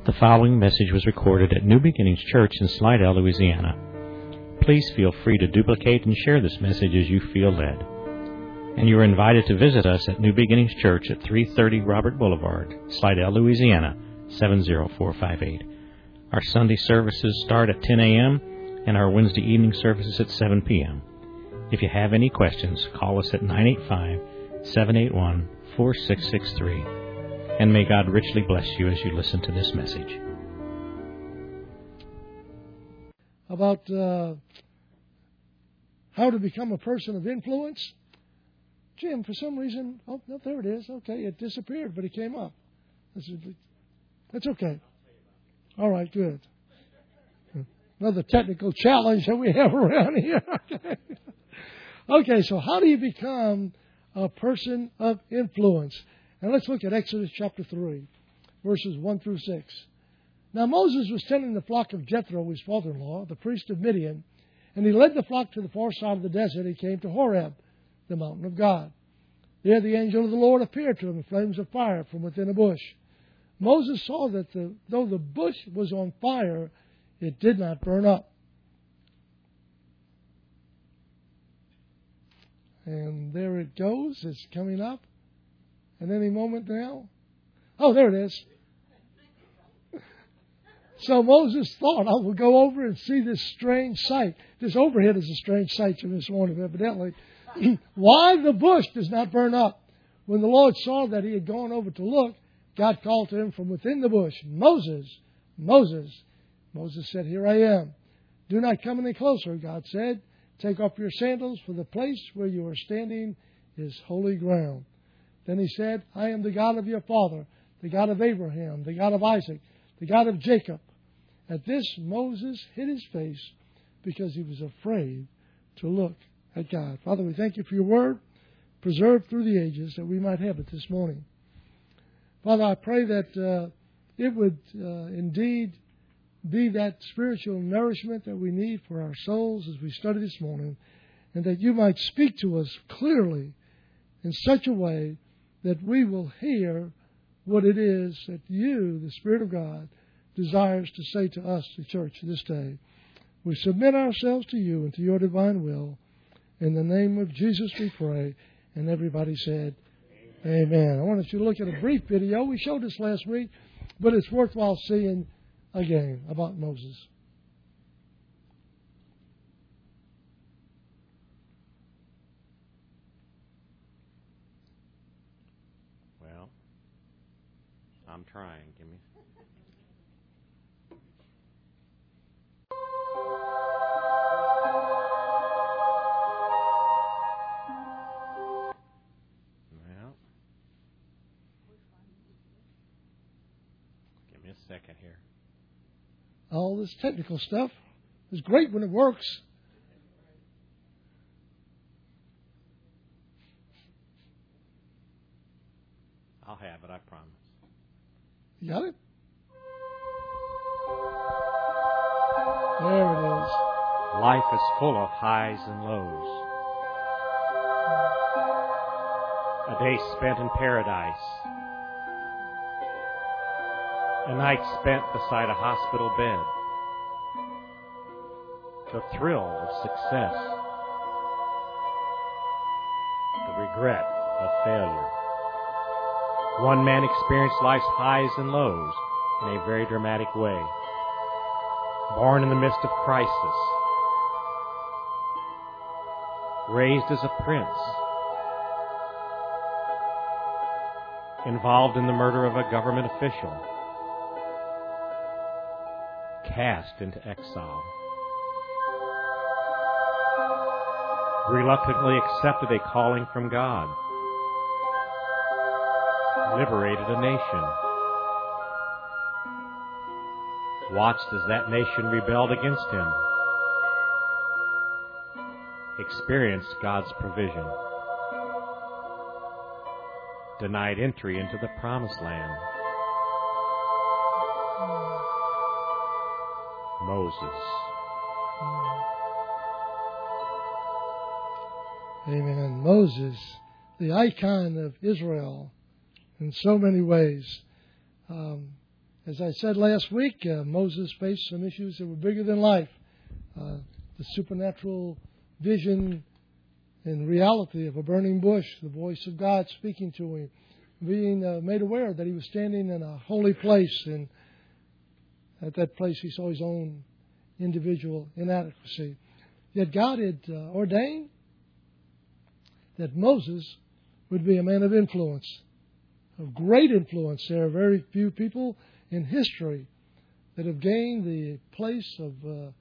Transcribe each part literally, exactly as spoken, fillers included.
The following message was recorded at New Beginnings Church in Slidell, Louisiana. Please feel free to duplicate and share this message as you feel led. And you are invited to visit us at New Beginnings Church at three thirty Robert Boulevard, Slidell, Louisiana, seven zero four five eight. Our Sunday services start at ten a.m. and our Wednesday evening services at seven p.m. If you have any questions, call us at nine eight five, seven eight one, four six six three. And may God richly bless you as you listen to this message. About uh, how to become a person of influence. Jim, for some reason, oh, no, there it is. Okay, it disappeared, but it came up. That's okay. All right, good. Another technical challenge that we have around here. Okay. Okay, so how do you become a person of influence? And let's look at Exodus chapter three, verses one through six. Now Moses was tending the flock of Jethro, his father-in-law, the priest of Midian, and he led the flock to the far side of the desert. He came to Horeb, the mountain of God. There the angel of the Lord appeared to him in flames of fire from within a bush. Moses saw that the, though the bush was on fire, it did not burn up. And there it goes. It's coming up. And any moment now. Oh, there it is. So Moses thought, I will go over and see this strange sight. This overhead is a strange sight to this morning, evidently. Why the bush does not burn up? When the Lord saw that he had gone over to look, God called to him from within the bush, Moses, Moses. Moses said, Here I am. Do not come any closer, God said. Take off your sandals, for the place where you are standing is holy ground. Then he said, I am the God of your father, the God of Abraham, the God of Isaac, the God of Jacob. At this, Moses hid his face because he was afraid to look at God. Father, we thank you for your word, preserved through the ages, that we might have it this morning. Father, I pray that uh, it would uh, indeed be that spiritual nourishment that we need for our souls as we study this morning, and that you might speak to us clearly in such a way that we will hear what it is that you, the Spirit of God, desires to say to us, the church, this day. We submit ourselves to you and to your divine will. In the name of Jesus we pray. And everybody said, Amen. Amen. I want you to look at a brief video. We showed this last week, but it's worthwhile seeing again about Moses. Well, I'm trying. Give me. Well, give me a second here. All this technical stuff is great when it works. I'll have it, I promise. You got it? There it is. Life is full of highs and lows. A day spent in paradise. A night spent beside a hospital bed. The thrill of success. The regret of failure. One man experienced life's highs and lows in a very dramatic way. Born in the midst of crisis. Raised as a prince. Involved in the murder of a government official. Cast into exile. Reluctantly accepted a calling from God. Liberated a nation. Watched as that nation rebelled against him. Experienced God's provision. Denied entry into the promised land. Moses. Amen. Moses, the icon of Israel in so many ways. Um, As I said last week, uh, Moses faced some issues that were bigger than life. Uh, the supernatural vision and reality of a burning bush, the voice of God speaking to him, being uh, made aware that he was standing in a holy place, and at that place he saw his own individual inadequacy. Yet God had uh, ordained that Moses would be a man of influence, of great influence. There are very few people in history that have gained the place of uh,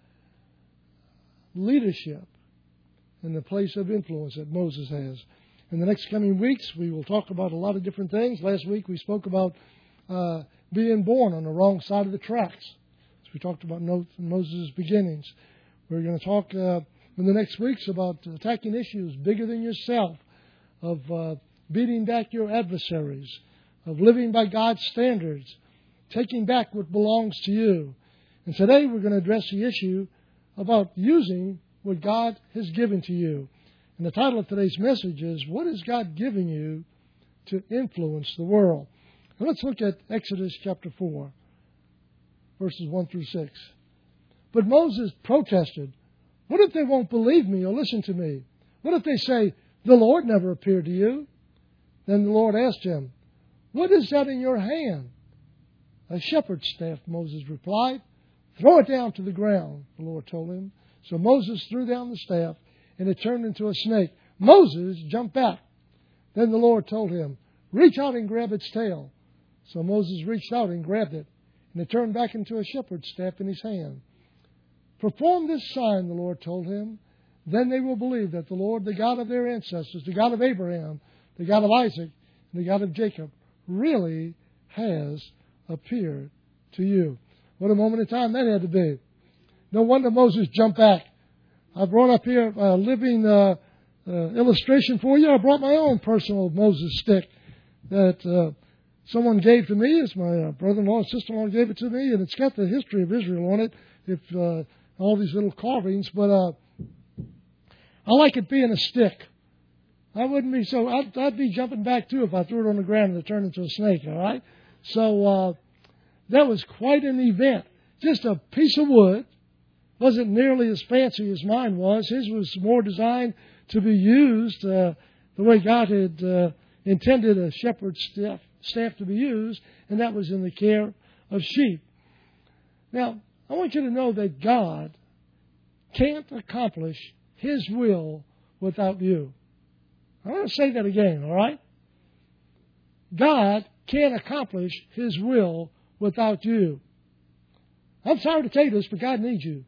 leadership and the place of influence that Moses has. In the next coming weeks, we will talk about a lot of different things. Last week we spoke about uh, being born on the wrong side of the tracks. So we talked about Moses' beginnings. We're going to talk uh, in the next weeks about attacking issues bigger than yourself, of uh, beating back your adversaries, of living by God's standards, taking back what belongs to you. And today we're going to address the issue about using what God has given to you. And the title of today's message is, What is God giving you to influence the world? And let's look at Exodus chapter four, verses one through six. But Moses protested, "What if they won't believe me or listen to me? What if they say, 'The Lord never appeared to you'?" Then the Lord asked him, "What is that in your hand?" "A shepherd's staff," Moses replied. "Throw it down to the ground," the Lord told him. So Moses threw down the staff, and it turned into a snake. Moses jumped back. Then the Lord told him, "Reach out and grab its tail." So Moses reached out and grabbed it, and it turned back into a shepherd's staff in his hand. "Perform this sign," the Lord told him. "Then they will believe that the Lord, the God of their ancestors, the God of Abraham, the God of Isaac, and the God of Jacob, really has appeared to you." What a moment in time that had to be. No wonder Moses jumped back. I brought up here a living uh, uh, illustration for you. I brought my own personal Moses stick that uh, someone gave to me. It's my uh, brother-in-law and sister-in-law gave it to me, and it's got the history of Israel on it. If uh, all these little carvings, but uh, I like it being a stick. I wouldn't be so. I'd, I'd be jumping back too if I threw it on the ground and it turned into a snake. All right, so uh, that was quite an event. Just a piece of wood. Wasn't nearly as fancy as mine was. His was more designed to be used uh, the way God had uh, intended a shepherd's staff, staff to be used, and that was in the care of sheep. Now, I want you to know that God can't accomplish His will without you. I want to say that again, all right? God can't accomplish His will without you. I'm sorry to tell you this, but God needs you.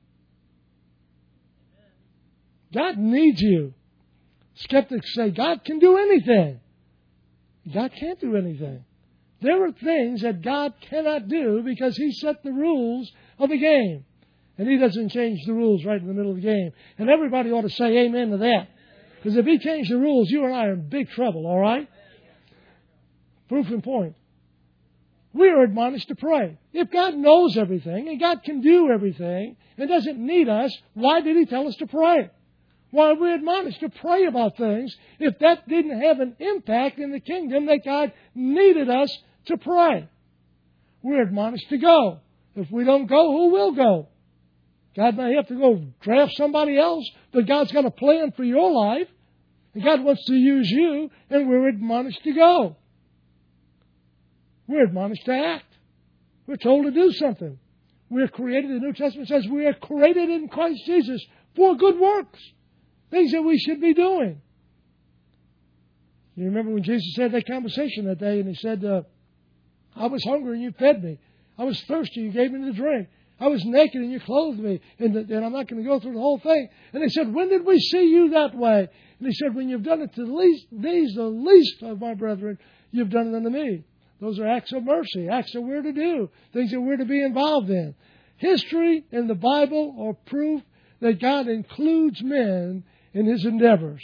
God needs you. Skeptics say God can do anything. God can't do anything. There are things that God cannot do because He set the rules of the game. And He doesn't change the rules right in the middle of the game. And everybody ought to say amen to that. Because if He changed the rules, you and I are in big trouble, all right? Proof in point. We are admonished to pray. If God knows everything and God can do everything and doesn't need us, why did He tell us to pray? Why are we admonished to pray about things if that didn't have an impact in the kingdom that God needed us to pray? We're admonished to go. If we don't go, who will go? God may have to go draft somebody else, but God's got a plan for your life. And God wants to use you, and we're admonished to go. We're admonished to act. We're told to do something. We're created, the New Testament says, we are created in Christ Jesus for good works. Things that we should be doing. You remember when Jesus had that conversation that day and He said, uh, I was hungry and you fed me. I was thirsty, you gave me the drink. I was naked and you clothed me. And, the, and I'm not going to go through the whole thing. And they said, when did we see you that way? And He said, when you've done it to the least, these, the least of my brethren, you've done it unto me. Those are acts of mercy, acts that we're to do, things that we're to be involved in. History and the Bible are proof that God includes men in His endeavors.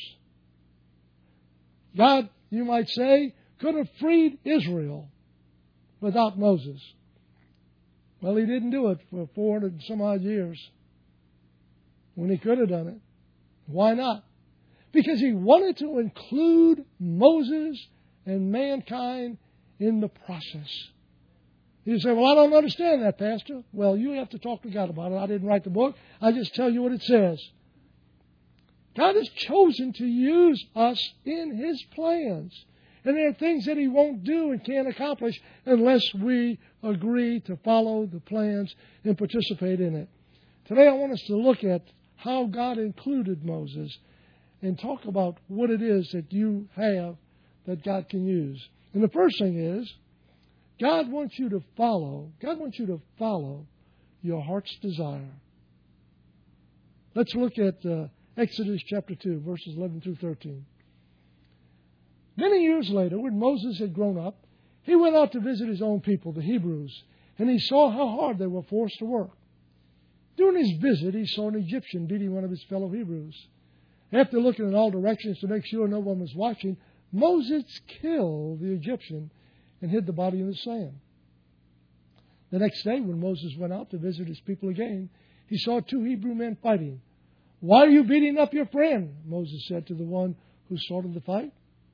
God, you might say, could have freed Israel without Moses. Well, He didn't do it for four hundred and some odd years when He could have done it. Why not? Because He wanted to include Moses and mankind in the process. You say, well, I don't understand that, Pastor. Well, you have to talk to God about it. I didn't write the book. I just tell you what it says. God has chosen to use us in His plans. And there are things that He won't do and can't accomplish unless we agree to follow the plans and participate in it. Today I want us to look at how God included Moses and talk about what it is that you have that God can use. And the first thing is, God wants you to follow, God wants you to follow your heart's desire. Let's look at uh, Exodus chapter two, verses eleven through thirteen. Many years later, when Moses had grown up, he went out to visit his own people, the Hebrews, and he saw how hard they were forced to work. During his visit, he saw an Egyptian beating one of his fellow Hebrews. After looking in all directions to make sure no one was watching, Moses killed the Egyptian and hid the body in the sand. The next day, when Moses went out to visit his people again, he saw two Hebrew men fighting. "Why are you beating up your friend?" Moses said to the one who started the fight.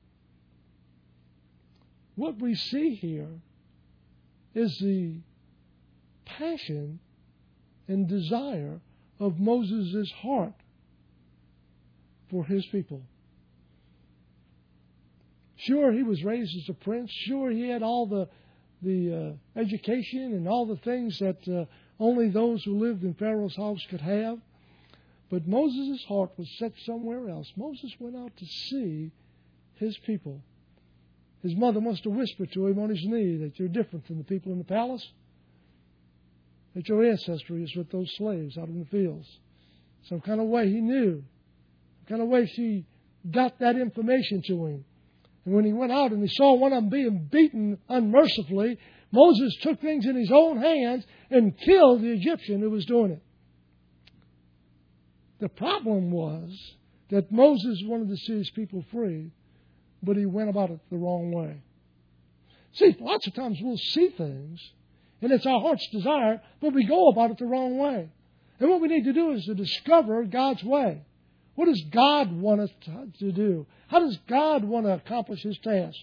What we see here is the passion and desire of Moses' heart for his people. Sure, he was raised as a prince. Sure, he had all the the uh, education and all the things that uh, only those who lived in Pharaoh's house could have. But Moses' heart was set somewhere else. Moses went out to see his people. His mother must have whispered to him on his knee that you're different from the people in the palace, that your ancestry is with those slaves out in the fields. Some kind of way he knew. Some kind of way she got that information to him. And when he went out and he saw one of them being beaten unmercifully, Moses took things in his own hands and killed the Egyptian who was doing it. The problem was that Moses wanted to see his people free, but he went about it the wrong way. See, lots of times we'll see things, and it's our heart's desire, but we go about it the wrong way. And what we need to do is to discover God's way. What does God want us to do? How does God want to accomplish His task?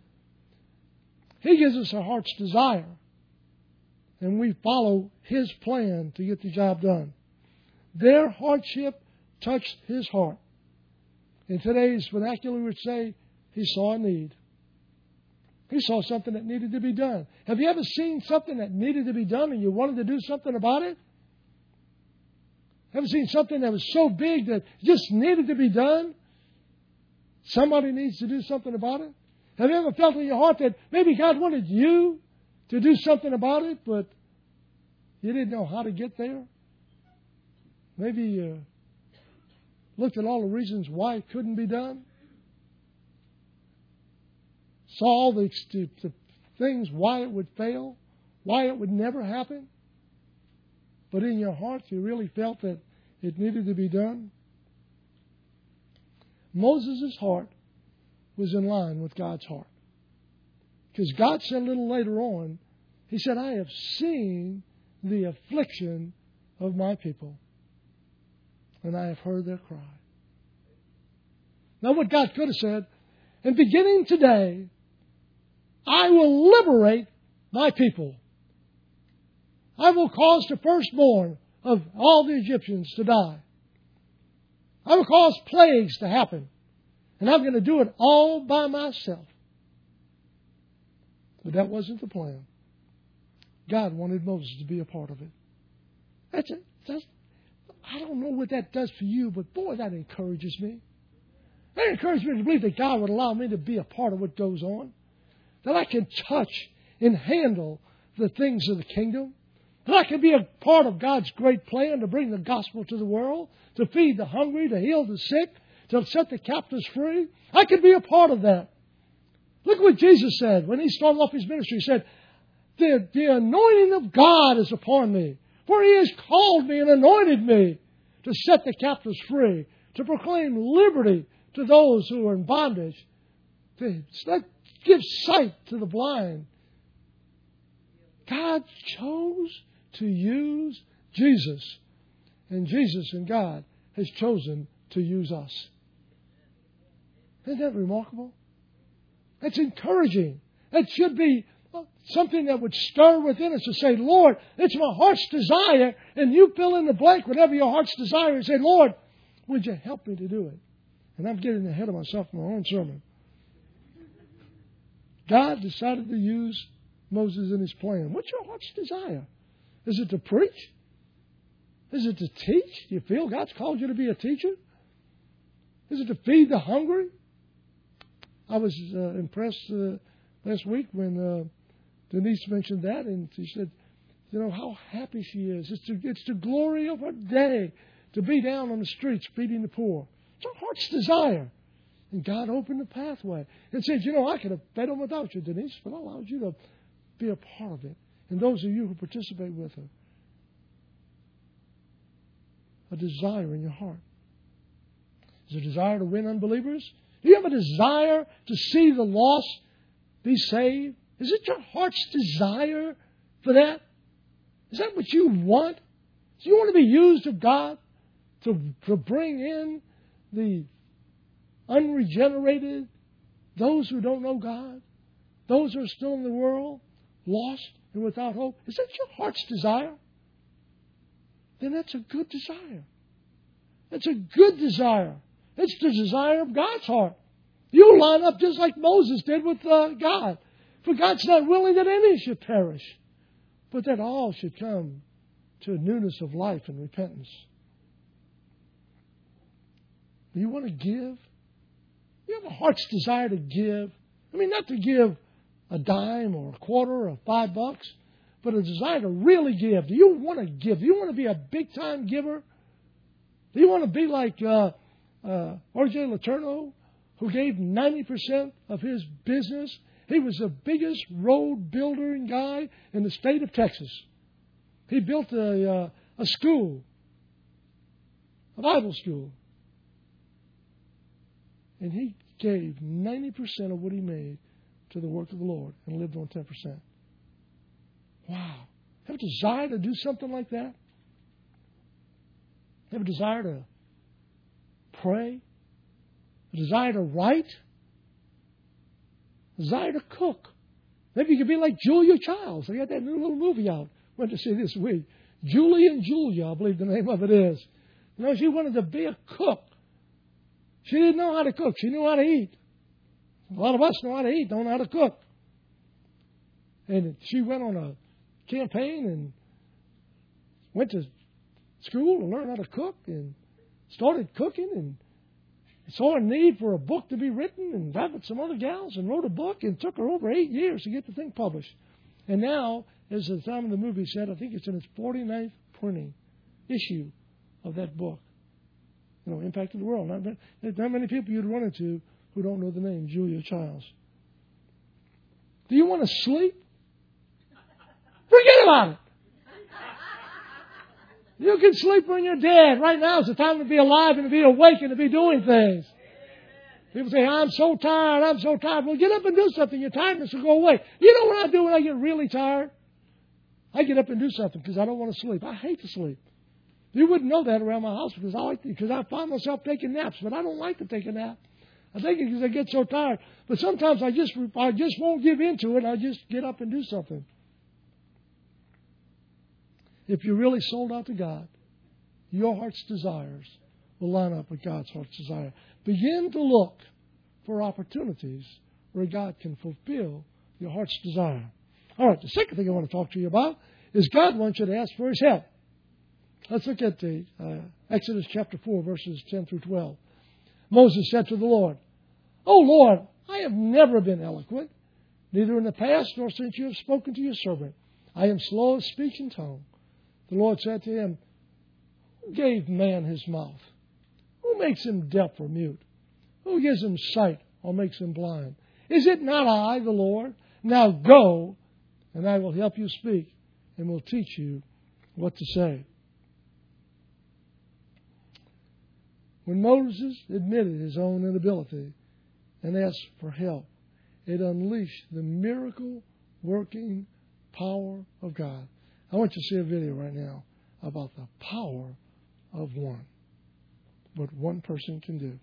He gives us our heart's desire, and we follow His plan to get the job done. Their hardship touched His heart. In today's vernacular, we would say, He saw a need. He saw something that needed to be done. Have you ever seen something that needed to be done and you wanted to do something about it? Ever seen something that was so big that just needed to be done? Somebody needs to do something about it. Have you ever felt in your heart that maybe God wanted you to do something about it, but you didn't know how to get there? Maybe you looked at all the reasons why it couldn't be done. Saw all the, the things why it would fail, why it would never happen. But in your heart, you really felt that it needed to be done. Moses' heart was in line with God's heart. Because God said a little later on, He said, I have seen the affliction of my people, and I have heard their cry. Now what God could have said, and beginning today, I will liberate my people. I will cause the firstborn of all the Egyptians to die. I will cause plagues to happen. And I'm going to do it all by myself. But that wasn't the plan. God wanted Moses to be a part of it. That's it. That's, I don't know what that does for you, but boy, that encourages me. That encourages me to believe that God would allow me to be a part of what goes on. That I can touch and handle the things of the kingdom. That I can be a part of God's great plan to bring the gospel to the world, to feed the hungry, to heal the sick, to set the captives free. I can be a part of that. Look what Jesus said when He started off His ministry. He said, the, the anointing of God is upon me, for He has called me and anointed me to set the captives free, to proclaim liberty to those who are in bondage, to give sight to the blind. God chose to use Jesus, and Jesus and God has chosen to use us. Isn't that remarkable? That's encouraging. That should be something that would stir within us to say, Lord, it's my heart's desire, and you fill in the blank, whatever your heart's desire, and say, Lord, would you help me to do it? And I'm getting ahead of myself in my own sermon. God decided to use Moses in his plan. What's your heart's desire? Is it to preach? Is it to teach? Do you feel God's called you to be a teacher? Is it to feed the hungry? I was uh, impressed uh, last week when uh, Denise mentioned that, and she said, you know, how happy she is. It's the, it's the glory of her day to be down on the streets feeding the poor. It's her heart's desire. And God opened the pathway and said, you know, I could have fed them without you, Denise, but I allowed you to be a part of it. And those of you who participate with her, a desire in your heart. Is there a desire to win unbelievers? Do you have a desire to see the lost be saved? Is it your heart's desire for that? Is that what you want? Do you want to be used of God to, to bring in the unregenerated, those who don't know God, those who are still in the world, lost and without hope? Is that your heart's desire? Then that's a good desire. That's a good desire. It's the desire of God's heart. You line up just like Moses did with uh, God. For God's not willing that any should perish, but that all should come to a newness of life and repentance. Do you want to give? You have a heart's desire to give. I mean, not to give a dime or a quarter or five bucks, but a desire to really give. Do you want to give? Do you want to be a big-time giver? Do you want to be like uh, uh, R J Letourneau, who gave ninety percent of his business? He was the biggest road building guy in the state of Texas. He built a, uh, a school, a Bible school. And he gave ninety percent of what he made to the work of the Lord and lived on ten percent. Wow. Have a desire to do something like that? Have a desire to pray? A desire to write? A desire to cook? Maybe you could be like Julia Childs. They got that new little movie out. Went to see this week. Julie and Julia, I believe the name of it is. You know, she wanted to be a cook. She didn't know how to cook. She knew how to eat. A lot of us know how to eat, don't know how to cook. And she went on a campaign and went to school to learn how to cook and started cooking and saw a need for a book to be written and got with some other gals and wrote a book, and took her over eight years to get the thing published. And now, as the time of the movie said, I think it's in its forty-ninth printing issue of that book. You know, impacted the world. Not, not many people you'd run into who don't know the name Julia Childs. Do you want to sleep? Forget about it. You can sleep when you're dead. Right now is the time to be alive and to be awake and to be doing things. People say, I'm so tired, I'm so tired. Well, get up and do something. Your tiredness will go away. You know what I do when I get really tired? I get up and do something because I don't want to sleep. I hate to sleep. You wouldn't know that around my house because I like to, because I find myself taking naps, but I don't like to take a nap. I take it because I get so tired. But sometimes I just I just won't give in to it. I just get up and do something. If you're really sold out to God, your heart's desires will line up with God's heart's desire. Begin to look for opportunities where God can fulfill your heart's desire. All right, the second thing I want to talk to you about is God wants you to ask for His help. Let's look at the uh, Exodus chapter four, verses ten through twelve. Moses said to the Lord, "O Lord, I have never been eloquent, neither in the past nor since you have spoken to your servant. I am slow of speech and tongue." The Lord said to him, "Who gave man his mouth? Who makes him deaf or mute? Who gives him sight or makes him blind? Is it not I, the Lord? Now go, and I will help you speak, and will teach you what to say." When Moses admitted his own inability and asked for help, it unleashed the miracle-working power of God. I want you to see a video right now about the power of one, what one person can do.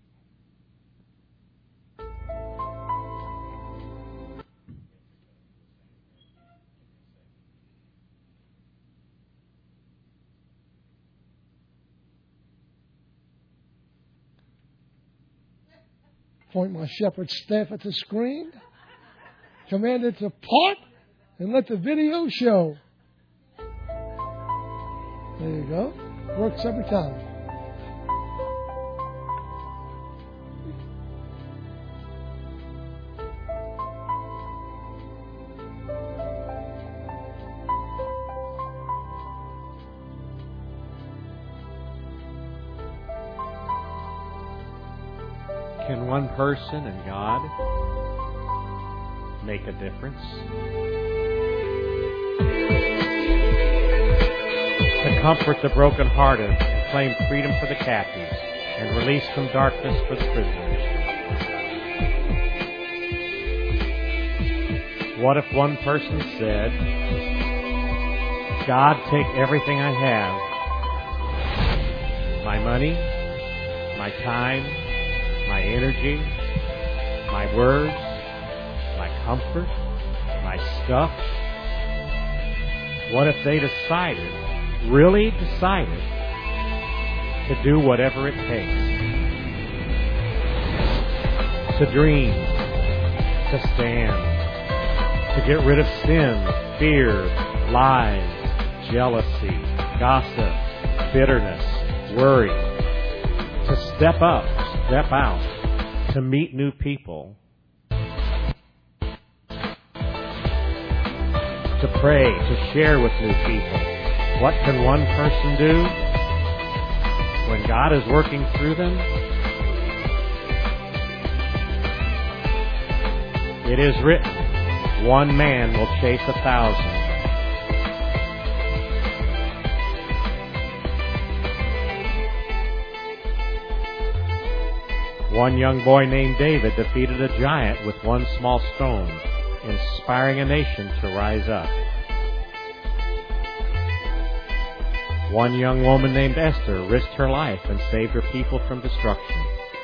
Point my shepherd's staff at the screen. Command it to part and let the video show. There you go. Works every time. Can one person and God make a difference? To comfort the brokenhearted, and claim freedom for the captives, and release from darkness for the prisoners. What if one person said, God, take everything I have, my money, my time, my energy, my words, my comfort, my stuff. What if they decided, really decided, to do whatever it takes? To dream, to stand, to get rid of sin, fear, lies, jealousy, gossip, bitterness, worry. To step up, step out, to meet new people, to pray, to share with new people. What can one person do when God is working through them? It is written, one man will chase a thousand. One young boy named David defeated a giant with one small stone, inspiring a nation to rise up. One young woman named Esther risked her life and saved her people from destruction.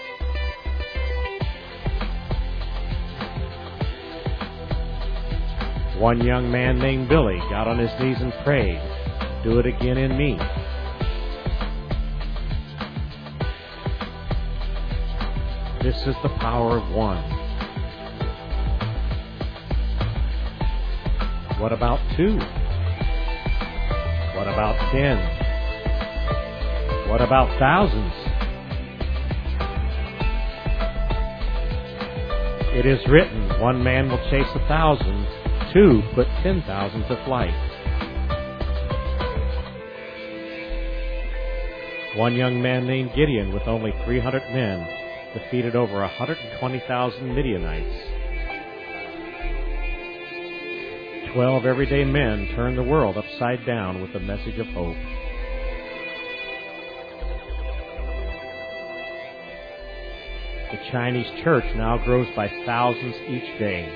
One young man named Billy got on his knees and prayed, "Do it again in me." This is the power of one. What about two? What about ten? What about thousands? It is written, one man will chase a thousand, two put ten thousand to flight. One young man named Gideon, with only three hundred men, defeated over one hundred twenty thousand Midianites. Twelve everyday men turned the world upside down with a message of hope. The Chinese church now grows by thousands each day.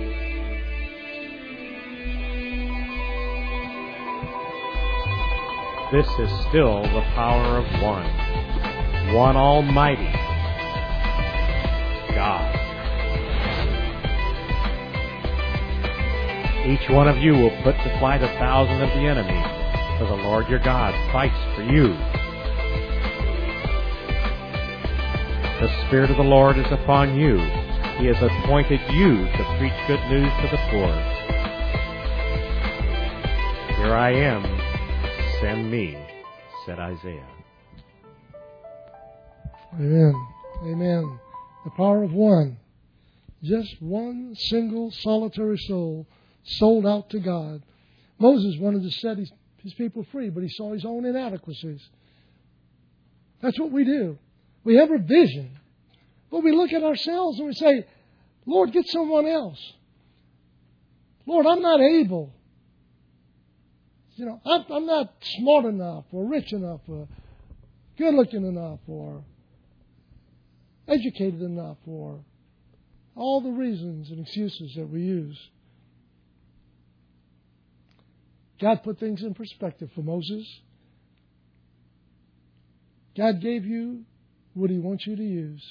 This is still the power of one. One Almighty God. Each one of you will put to flight a thousand of the enemy, for the Lord your God fights for you. The Spirit of the Lord is upon you. He has appointed you to preach good news to the poor. Here I am, send me, said Isaiah. Amen. Amen. The power of one. Just one single solitary soul sold out to God. Moses wanted to set his, his people free, but he saw his own inadequacies. That's what we do. We have a vision, but we look at ourselves and we say, Lord, get someone else. Lord, I'm not able. You know, I'm, I'm not smart enough or rich enough or good looking enough or educated enough or all the reasons and excuses that we use. God put things in perspective for Moses. God gave you what He wants you to use.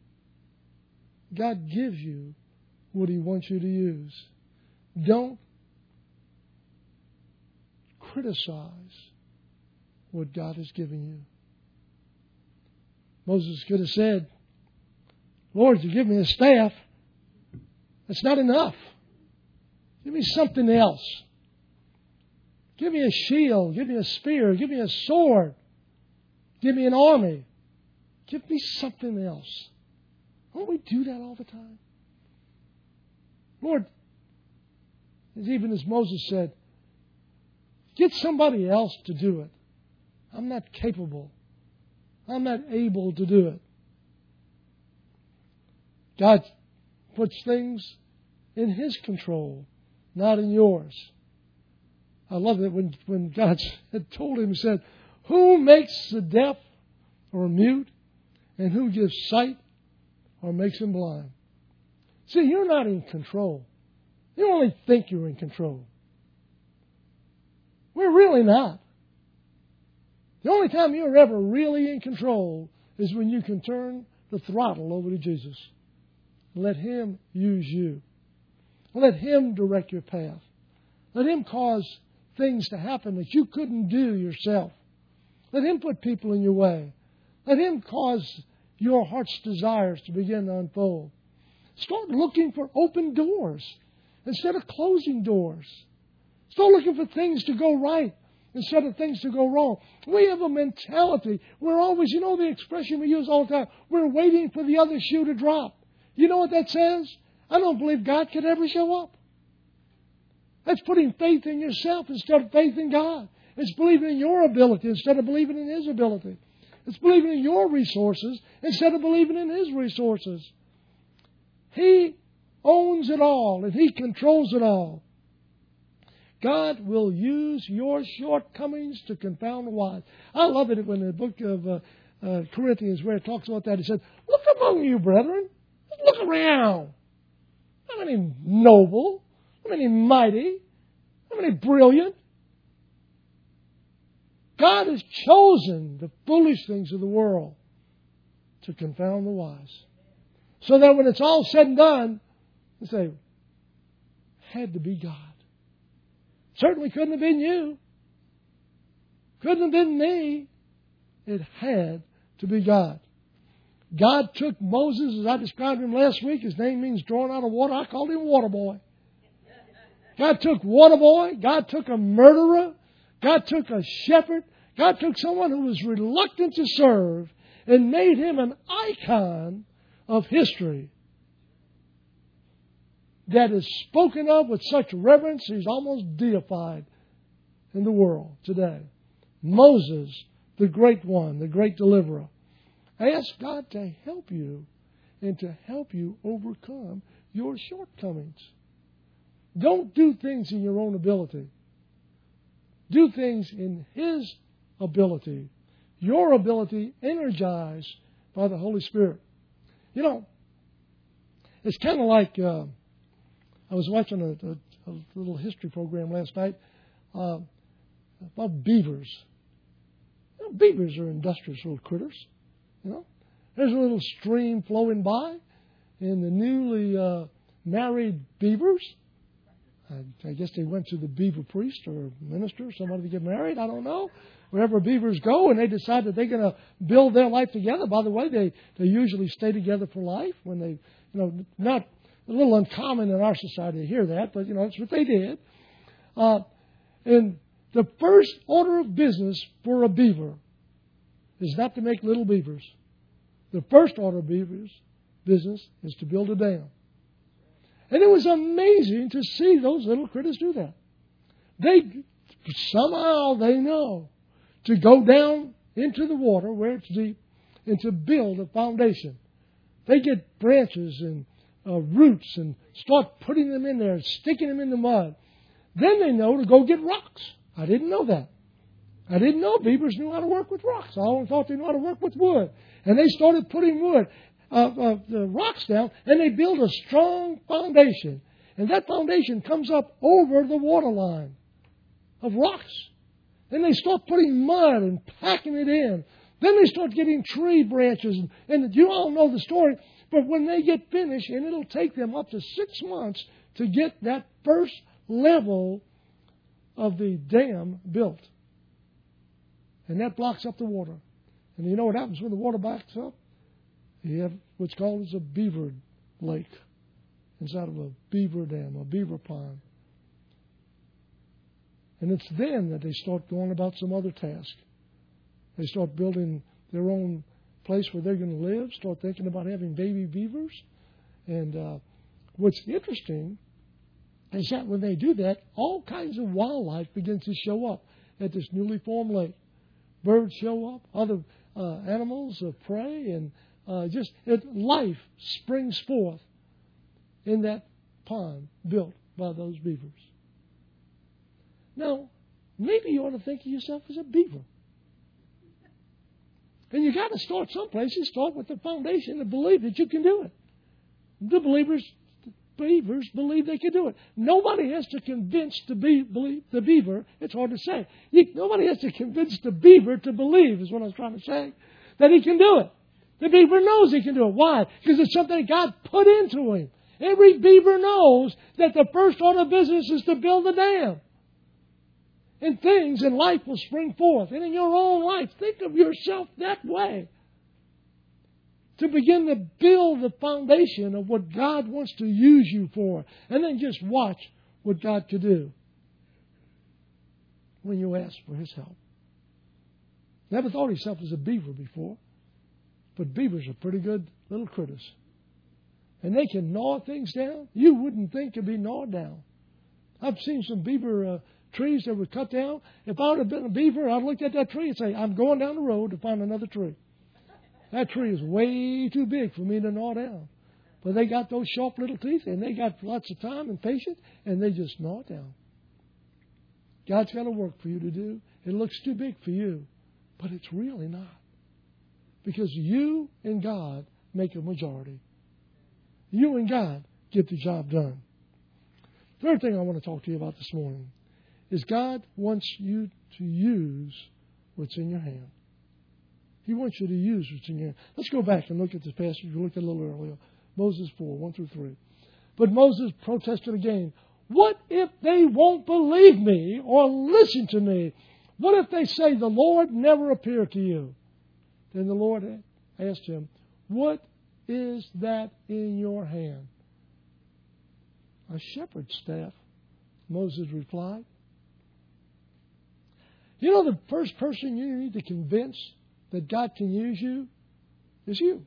God gives you what He wants you to use. Don't criticize what God has given you. Moses could have said, Lord, you give me a staff. That's not enough. Give me something else. Give me a shield. Give me a spear. Give me a sword. Give me an army. Give me something else. Don't we do that all the time? Lord, as even as Moses said, get somebody else to do it. I'm not capable. I'm not able to do it. God puts things in His control, not in yours. I love it when, when God had told him, He said, who makes the deaf or mute, and who gives sight or makes him blind? See, you're not in control. You only think you're in control. We're really not. The only time you're ever really in control is when you can turn the throttle over to Jesus. Let Him use you. Let Him direct your path. Let Him cause things to happen that you couldn't do yourself. Let Him put people in your way. Let Him cause your heart's desires to begin to unfold. Start looking for open doors instead of closing doors. Start looking for things to go right instead of things to go wrong. We have a mentality. We're always, you know the expression we use all the time, we're waiting for the other shoe to drop. You know what that says? I don't believe God could ever show up. That's putting faith in yourself instead of faith in God. It's believing in your ability instead of believing in His ability. It's believing in your resources instead of believing in His resources. He owns it all and He controls it all. God will use your shortcomings to confound the wise. I love it when the book of uh, uh, Corinthians where it talks about that. He said, look among you, brethren. Look around. How many noble? How many mighty? How many brilliant? God has chosen the foolish things of the world to confound the wise. So that when it's all said and done, you say, had to be God. Certainly couldn't have been you. Couldn't have been me. It had to be God. God took Moses, as I described him last week. His name means drawn out of water. I called him Water Boy. God took Water Boy. God took a murderer. God took a shepherd. God took someone who was reluctant to serve and made him an icon of history that is spoken of with such reverence he's almost deified in the world today. Moses, the great one, the great deliverer. Ask God to help you and to help you overcome your shortcomings. Don't do things in your own ability. Do things in His ability. Your ability energized by the Holy Spirit. You know, it's kind of like uh, I was watching a, a, a little history program last night uh, about beavers. You know, beavers are industrious little critters. You know, there's a little stream flowing by, and the newly uh, married beavers, I, I guess they went to the beaver priest or minister, somebody to get married, I don't know. Wherever beavers go, and they decide that they're going to build their life together. By the way, they, they usually stay together for life when they, you know, not a little uncommon in our society to hear that, but, you know, that's what they did. Uh, and the first order of business for a beaver is not to make little beavers. The first order of beavers business is to build a dam. And it was amazing to see those little critters do that. They somehow they know to go down into the water where it's deep and to build a foundation. They get branches and uh, roots and start putting them in there, sticking them in the mud. Then they know to go get rocks. I didn't know that. I didn't know beavers knew how to work with rocks. I always thought they knew how to work with wood. And they started putting wood, uh, uh, the rocks down, and they build a strong foundation. And that foundation comes up over the water line of rocks. Then they start putting mud and packing it in. Then they start getting tree branches. And, and you all know the story. But when they get finished, and it'll take them up to six months to get that first level of the dam built. And that blocks up the water. And you know what happens when the water backs up? You have what's called as a beaver lake inside of a beaver dam, a beaver pond. And it's then that they start going about some other task. They start building their own place where they're going to live, start thinking about having baby beavers. And uh, what's interesting is that when they do that, all kinds of wildlife begins to show up at this newly formed lake. Birds show up, other uh, animals of prey, and uh, just it, life springs forth in that pond built by those beavers. Now, maybe you ought to think of yourself as a beaver. And you got to start someplace. You start with the foundation and believe that you can do it. The believers, the beavers believe they can do it. Nobody has to convince the, be, believe, the beaver. It's hard to say. You, nobody has to convince the beaver to believe, is what I was trying to say, that he can do it. The beaver knows he can do it. Why? Because it's something God put into him. Every beaver knows that the first order of business is to build a dam. And things in life will spring forth. And in your own life, think of yourself that way. To begin to build the foundation of what God wants to use you for. And then just watch what God could do when you ask for His help. Never thought of yourself as a beaver before. But beavers are pretty good little critters. And they can gnaw things down. You wouldn't think could be gnawed down. I've seen some beaver uh, trees that were cut down. If I would have been a beaver, I'd look at that tree and say, I'm going down the road to find another tree. That tree is way too big for me to gnaw down. But they got those sharp little teeth, and they got lots of time and patience, and they just gnaw it down. God's got a work for you to do. It looks too big for you, but it's really not. Because you and God make a majority. You and God get the job done. Third thing I want to talk to you about this morning is God wants you to use what's in your hand. He wants you to use what's in your hand. Let's go back and look at this passage we looked at a little earlier. Moses four, one through three. But Moses protested again. What if they won't believe me or listen to me? What if they say the Lord never appeared to you? Then the Lord asked him, what is that in your hand? A shepherd's staff, Moses replied. You know, the first person you need to convince that God can use you is you.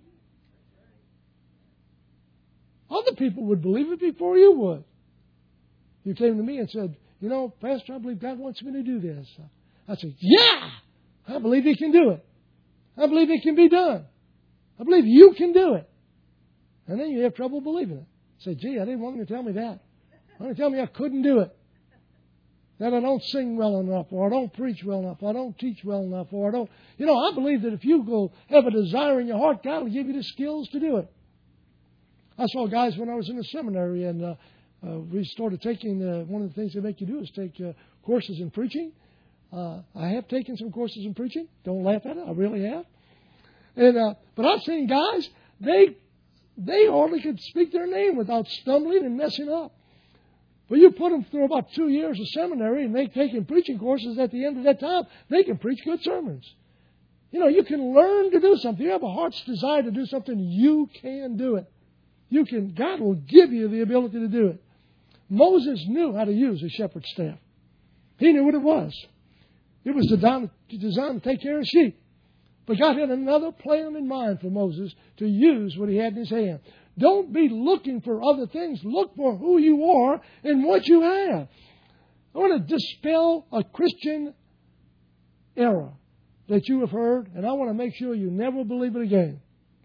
Other people would believe it before you would. You came to me and said, you know, Pastor, I believe God wants me to do this. I said, yeah, I believe He can do it. I believe it can be done. I believe you can do it. And then you have trouble believing it. Say, gee, I didn't want him to tell me that. I want to tell me I couldn't do it. That I don't sing well enough, or I don't preach well enough, or I don't teach well enough, or I don't... You know, I believe that if you go have a desire in your heart, God will give you the skills to do it. I saw guys when I was in the seminary, and uh, uh, we started taking... Uh, one of the things they make you do is take uh, courses in preaching. Uh, I have taken some courses in preaching. Don't laugh at it. I really have. And uh, But I've seen guys, they they hardly could speak their name without stumbling and messing up. But you put them through about two years of seminary and they taking preaching courses at the end of that time, they can preach good sermons. You know, you can learn to do something. You have a heart's desire to do something, you can do it. You can. God will give you the ability to do it. Moses knew how to use a shepherd's staff. He knew what it was. It was designed to take care of sheep. But God had another plan in mind for Moses to use what he had in his hand. Don't be looking for other things. Look for who you are and what you have. I want to dispel a Christian error that you have heard, and I want to make sure you never believe it again.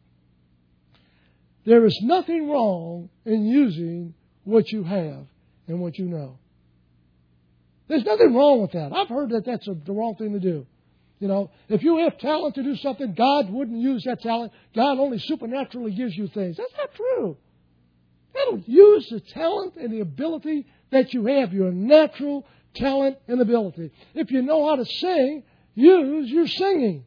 There is nothing wrong in using what you have and what you know. There's nothing wrong with that. I've heard that that's a, the wrong thing to do. You know, if you have talent to do something, God wouldn't use that talent. God only supernaturally gives you things. That's not true. God use the talent and the ability that you have, your natural talent and ability. If you know how to sing, use your singing.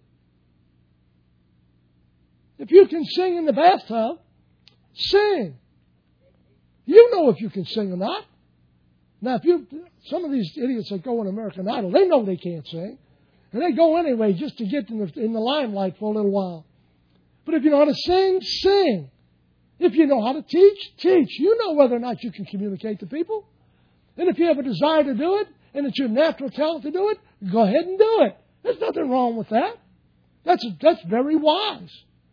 If you can sing in the bathtub, sing. You know if you can sing or not. Now, if you, some of these idiots that go on American Idol, they know they can't sing. And they go anyway just to get in the, in the limelight for a little while. But if you know how to sing, sing. If you know how to teach, teach. You know whether or not you can communicate to people. And if you have a desire to do it, and it's your natural talent to do it, go ahead and do it. There's nothing wrong with that. That's, that's very wise.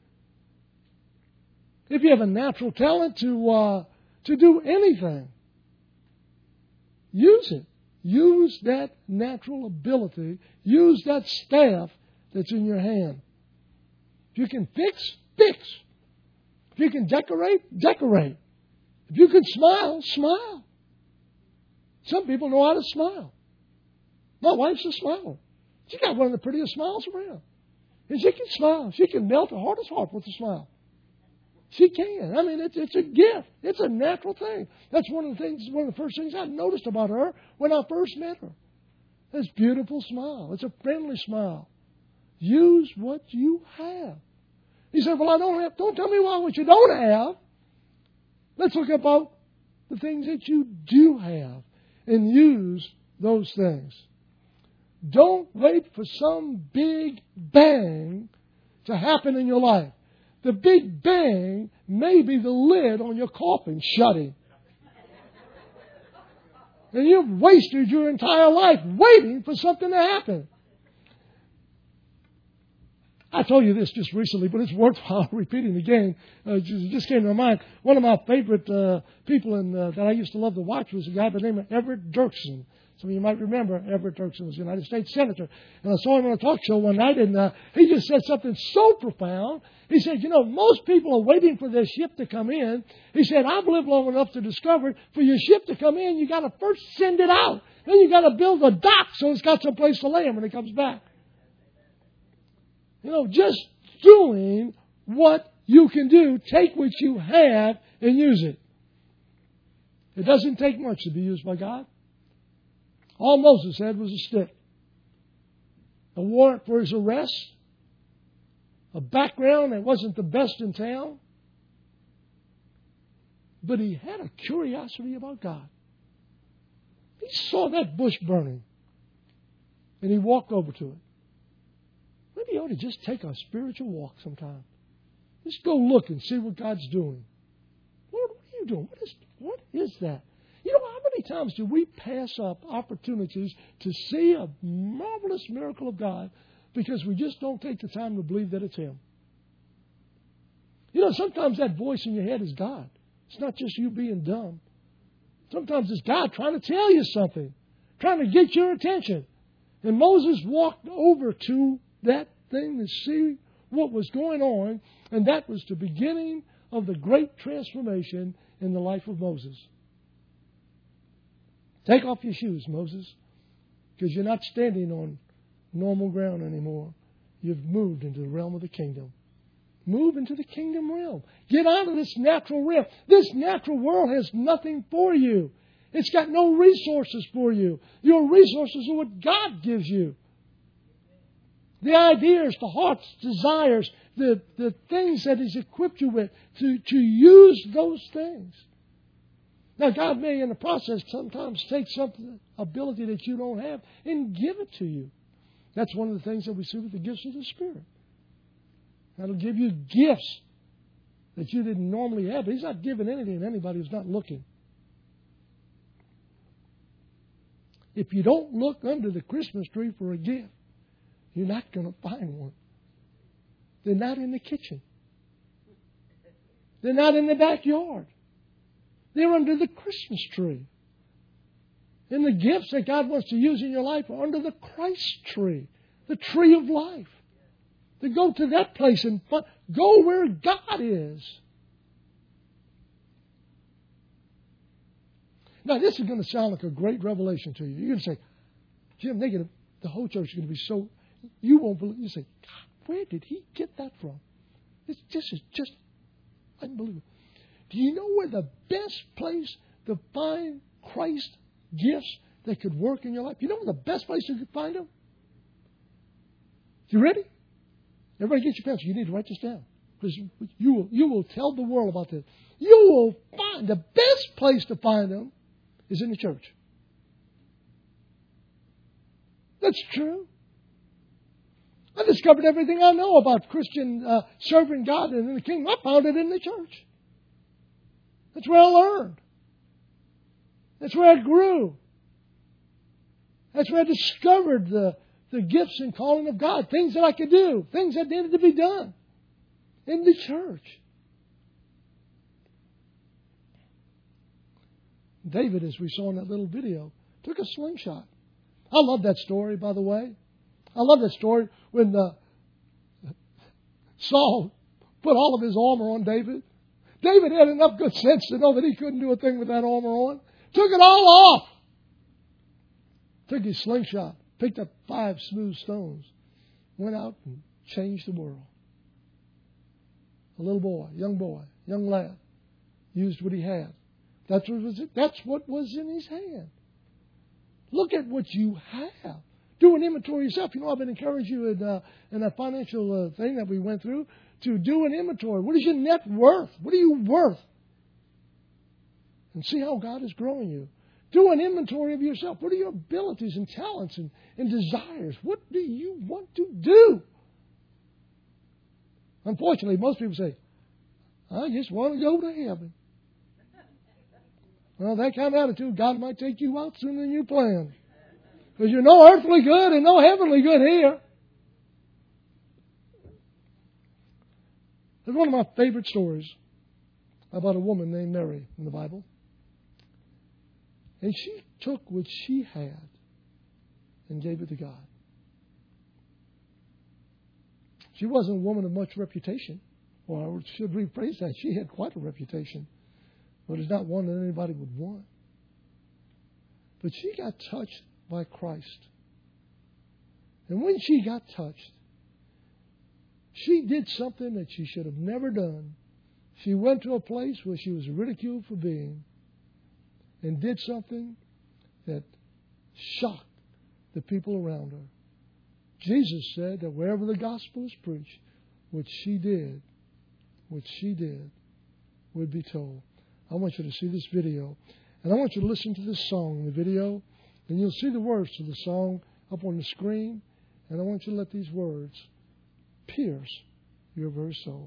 If you have a natural talent to, uh, to do anything, use it. Use that natural ability. Use that staff that's in your hand. If you can fix, fix. If you can decorate, decorate. If you can smile, smile. Some people know how to smile. My wife's a smiler. She got one of the prettiest smiles around. And she can smile. She can melt the hardest heart with a smile. She can. I mean, it's, it's a gift. It's a natural thing. That's one of the things, one of the first things I noticed about her when I first met her. This beautiful smile. It's a friendly smile. Use what you have. He said, well, I don't have, don't tell me what you don't have. Let's look about the things that you do have and use those things. Don't wait for some big bang to happen in your life. The big bang may be the lid on your coffin shutting. And you've wasted your entire life waiting for something to happen. I told you this just recently, but it's worthwhile repeating again. Uh, it just came to my mind. One of my favorite uh, people in, uh, that I used to love to watch was a guy by the name of Everett Dirksen. Some of you might remember Everett Dirksen was a United States Senator. And I saw him on a talk show one night, and uh, he just said something so profound. He said, you know, most people are waiting for their ship to come in. He said, I've lived long enough to discover it. For your ship to come in, you got to first send it out. Then you got to build a dock so it's got some place to land when it comes back. You know, just doing what you can do. Take what you have and use it. It doesn't take much to be used by God. All Moses had was a stick, a warrant for his arrest, a background that wasn't the best in town, but he had a curiosity about God. He saw that bush burning, and he walked over to it. Maybe you ought to just take a spiritual walk sometime. Just go look and see what God's doing. Lord, what are you doing? What is, what is that? You know, how many times do we pass up opportunities to see a marvelous miracle of God because we just don't take the time to believe that it's Him? You know, sometimes that voice in your head is God. It's not just you being dumb. Sometimes it's God trying to tell you something, trying to get your attention. And Moses walked over to that thing to see what was going on, and that was the beginning of the great transformation in the life of Moses. Take off your shoes, Moses, because you're not standing on normal ground anymore. You've moved into the realm of the kingdom. Move into the kingdom realm. Get out of this natural realm. This natural world has nothing for you. It's got no resources for you. Your resources are what God gives you. The ideas, the heart's desires, the, the things that He's equipped you with, to, to use those things. Now, God may, in the process, sometimes take some ability that you don't have and give it to you. That's one of the things that we see with the gifts of the Spirit. That'll give you gifts that you didn't normally have. But He's not giving anything to anybody who's not looking. If you don't look under the Christmas tree for a gift, you're not going to find one. They're not in the kitchen. They're not in the backyard. They're under the Christmas tree. And the gifts that God wants to use in your life are under the Christ tree, the tree of life. To go to that place and go where God is. Now, this is going to sound like a great revelation to you. You're going to say, Jim, they're going to, the whole church is going to be so, you won't believe. You say, God, where did he get that from? This, this is just unbelievable. Do you know where the best place to find Christ gifts that could work in your life? You know where the best place you could find them? You ready? Everybody get your pencil. You need to write this down. Because you will, you will tell the world about this. You will find the best place to find them is in the church. That's true. I discovered everything I know about Christian uh, serving God and in the kingdom. I found it in the church. That's where I learned. That's where I grew. That's where I discovered the, the gifts and calling of God. Things that I could do. Things that needed to be done. In the church. David, as we saw in that little video, took a slingshot. I love that story, by the way. I love that story when uh, Saul put all of his armor on David. David had enough good sense to know that he couldn't do a thing with that armor on. Took it all off. Took his slingshot. Picked up five smooth stones. Went out and changed the world. A little boy, young boy, young lad, used what he had. That's what was, that's what was in his hand. Look at what you have. Do an inventory yourself. You know, I've been encouraging you in, uh, in that financial uh, thing that we went through to do an inventory. What is your net worth? What are you worth? And see how God is growing you. Do an inventory of yourself. What are your abilities and talents and, and desires? What do you want to do? Unfortunately, most people say, I just want to go to heaven. Well, that kind of attitude, God might take you out sooner than you planned. Because you're no earthly good and no heavenly good here. There's one of my favorite stories about a woman named Mary in the Bible. And she took what she had and gave it to God. She wasn't a woman of much reputation. Or I should rephrase that. She had quite a reputation. But it's not one that anybody would want. But she got touched by Christ. And when she got touched, she did something that she should have never done. She went to a place where she was ridiculed for being and did something that shocked the people around her. Jesus said that wherever the gospel is preached, what she did, what she did, would be told. I want you to see this video. And I want you to listen to this song in the video. And you'll see the words to the song up on the screen. And I want you to let these words pierce your very soul.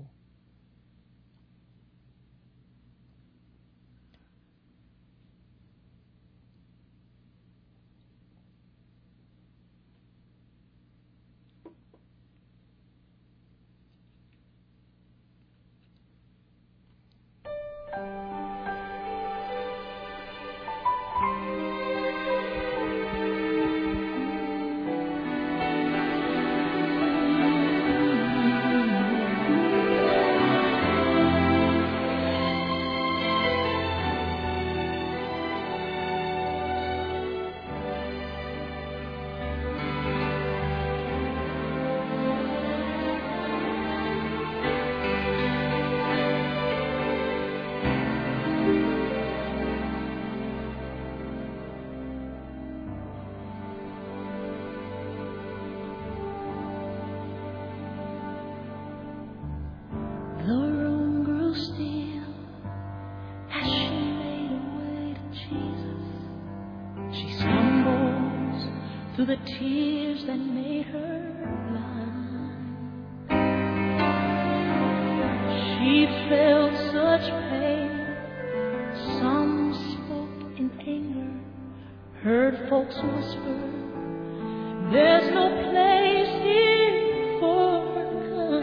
The tears that made her blind. She felt such pain. Some spoke in anger, heard folks whisper, there's no place here for her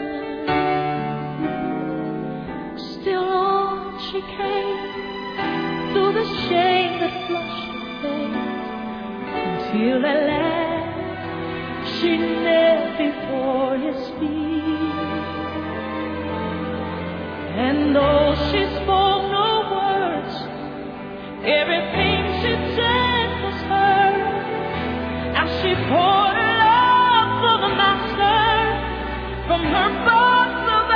kind. Still on she came, through the shame that flushed her face, until at last she knelt before his feet. And though she spoke no words, everything she said was heard. And she poured her love for the Master from her box of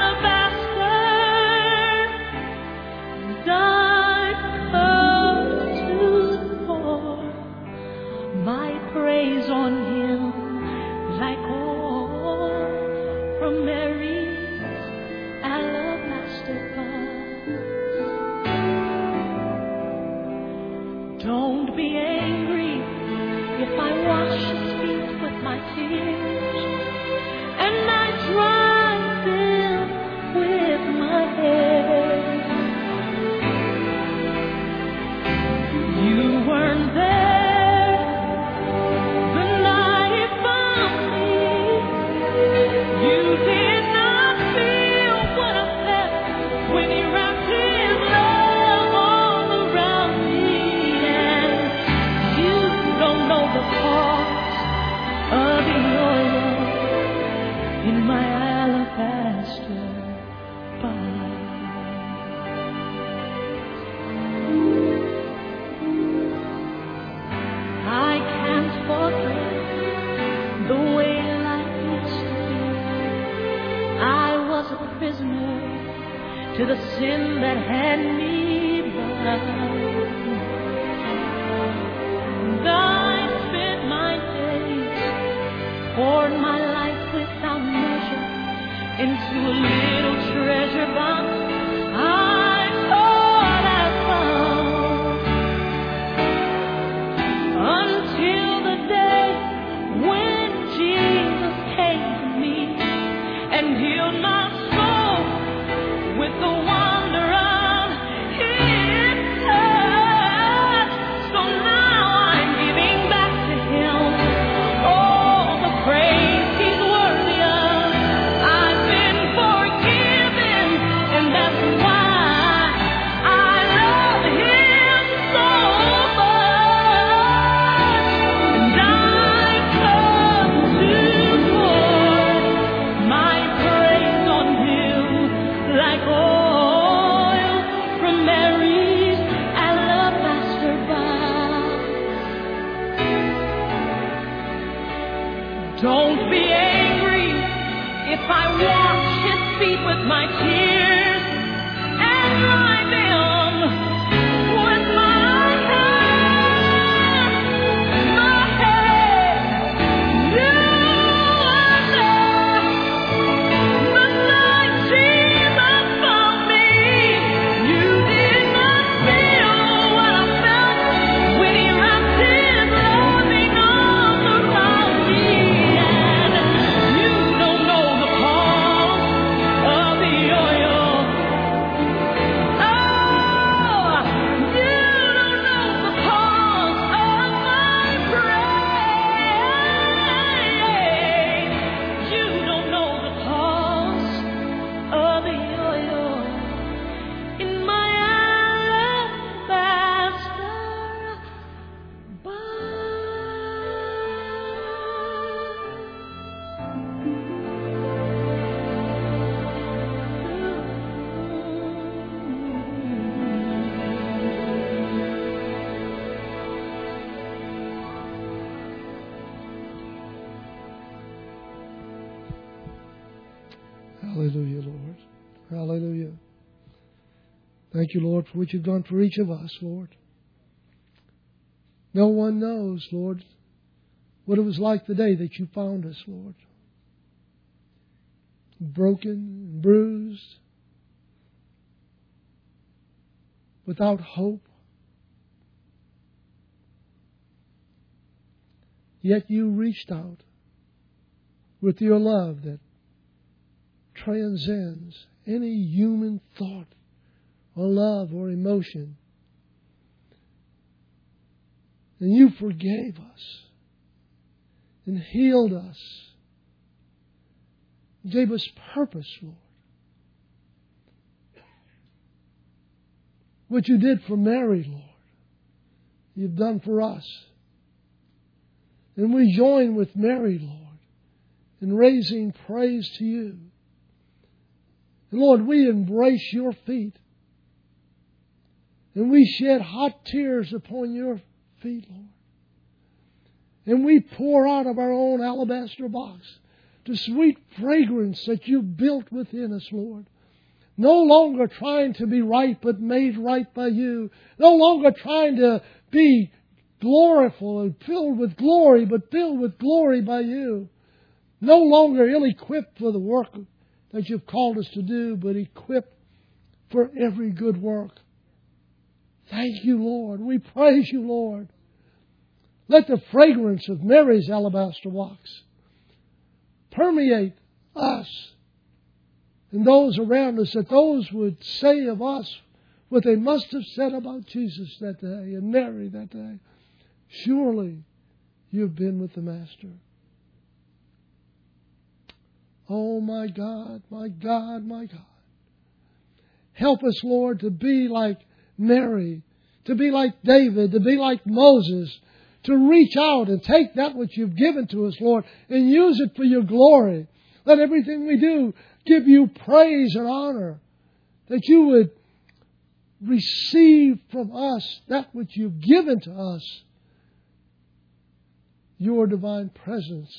alabaster. And I come to pour my praise on him, like oil from Mary's alabaster box. Don't be angry if I wash his feet with my tears. the sin that had me bound. And I spent my days, poured my life without measure into a little treasure box I thought I found. Until the day when Jesus came to me and healed my soul with the wonder of His touch. So now I'm giving back to Him all the praise He's worthy of. I've been forgiven, and that's why I love Him so much. And I come to pour my praise on Him like oil from Mary's alabaster box. Don't be angry if I wash His feet with my tears and dry them with my hair. My hair. You are there the night Jesus found me. You did not feel what I felt when He wrapped His loving arms around me. And you don't know the cause of the oil. Oh, you don't know the cause of my praise. You don't know the cause of the oil in my alabaster Hallelujah, Lord. Hallelujah. Thank you, Lord, for what you've done for each of us, Lord. No one knows, Lord, what it was like the day that you found us, Lord. Broken, bruised, without hope. Yet you reached out with your love that transcends any human thought or love or emotion. And you forgave us and healed us. Gave us purpose, Lord. What you did for Mary, Lord, you've done for us. And we join with Mary, Lord, in raising praise to you. And Lord, we embrace your feet. And we shed hot tears upon your feet, Lord. And we pour out of our own alabaster box the sweet fragrance that you built within us, Lord. No longer trying to be right, but made right by you. No longer trying to be gloriful and filled with glory, but filled with glory by you. No longer ill-equipped for the work that you've called us to do, but equipped for every good work. Thank you, Lord. We praise you, Lord. Let the fragrance of Mary's alabaster box permeate us and those around us, that those would say of us what they must have said about Jesus that day and Mary that day. Surely you've been with the Master. Oh, my God, my God, my God. Help us, Lord, to be like Mary, to be like David, to be like Moses, to reach out and take that which you've given to us, Lord, and use it for your glory. Let everything we do give you praise and honor, that you would receive from us that which you've given to us, your divine presence,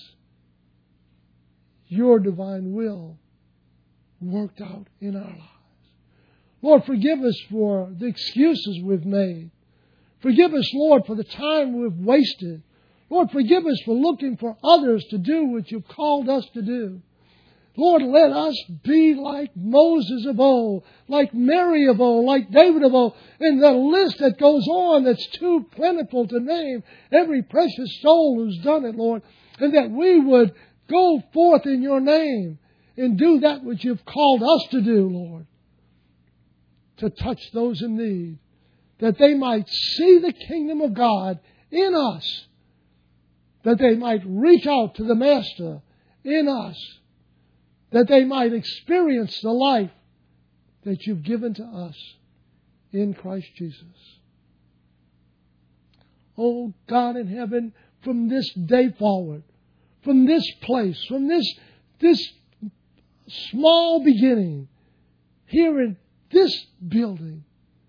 your divine will worked out in our lives. Lord, forgive us for the excuses we've made. Forgive us, Lord, for the time we've wasted. Lord, forgive us for looking for others to do what you've called us to do. Lord, let us be like Moses of old, like Mary of old, like David of old, and the list that goes on that's too plentiful to name, every precious soul who's done it, Lord, and that we would go forth in your name and do that which you've called us to do, Lord, to touch those in need, that they might see the kingdom of God in us, that they might reach out to the Master in us, that they might experience the life that you've given to us in Christ Jesus. Oh God in heaven, from this day forward, from this place, from this, this small beginning, here in this building,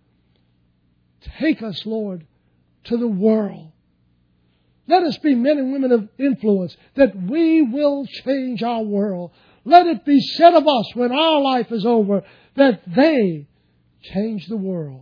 take us, Lord, to the world. Let us be men and women of influence, that we will change our world. Let it be said of us when our life is over that they changed the world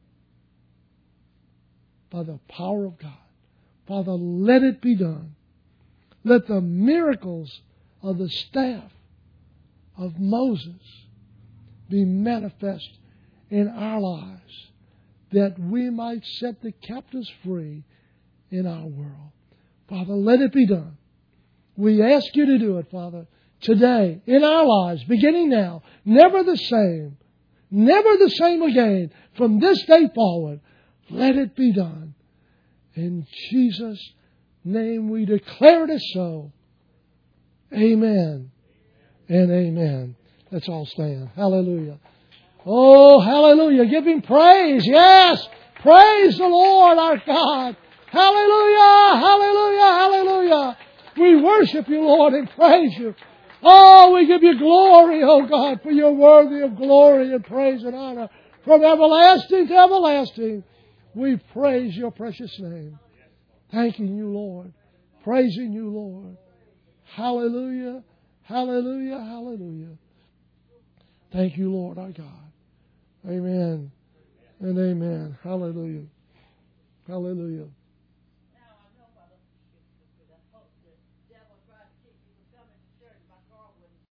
by the power of God. Father, let it be done. Let the miracles of the staff of Moses be manifest in our lives, that we might set the captives free in our world. Father, let it be done. We ask you to do it, Father, today, in our lives, beginning now, never the same, never the same again. From this day forward, let it be done. In Jesus' name we declare it as so. Amen and amen. Let's all stand. Hallelujah. Oh, hallelujah. Give Him praise. Yes. Praise the Lord our God. Hallelujah. Hallelujah. Hallelujah. We worship you, Lord, and praise you. Oh, we give you glory, oh God, for you're worthy of glory and praise and honor. From everlasting to everlasting, we praise your precious name. Thanking you, Lord. Praising you, Lord. Hallelujah. Hallelujah. Hallelujah. Thank you, Lord, our God. Amen and amen. Hallelujah. Hallelujah.